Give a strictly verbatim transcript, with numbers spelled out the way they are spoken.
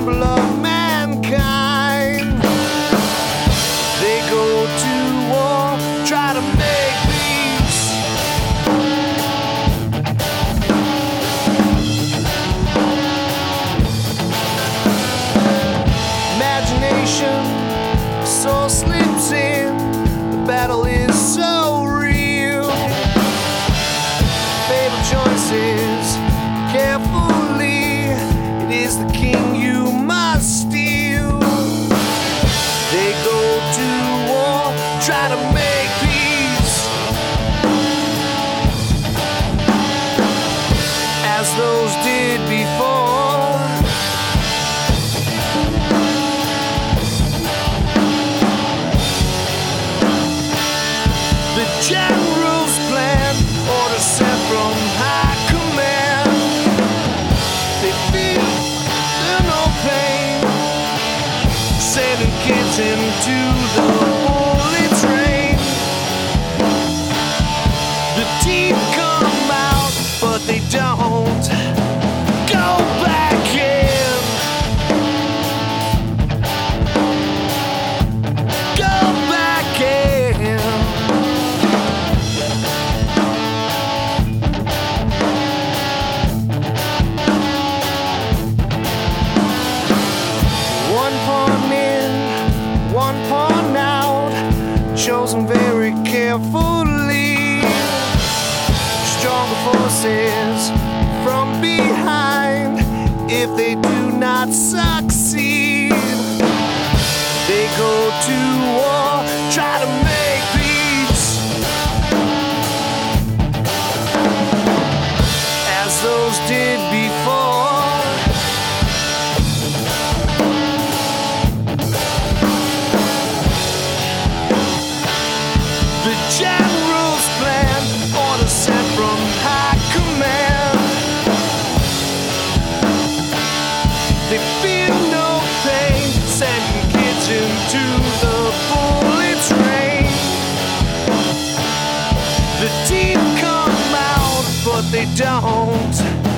assemble of mankind. They go to war, try to make peace. Imagination so slips in, the battle is so real. Fatal choices, carefully, it is the king you must steal. They go to war, try to make peace, as those did before. The general's plan, orders sent from high command. They feel no pain, sending kids into the bullet train. The teeth come out, but they don't go back in. Go back in. One pawn in, one pawn out, chosen very carefully. Stronger forces from behind, if they do not succeed. They go to war, try to make peace, as those did before. The general's plan, orders sent from high command. They feel no pain, sending kids into the bullet train. The teeth come out, but they don't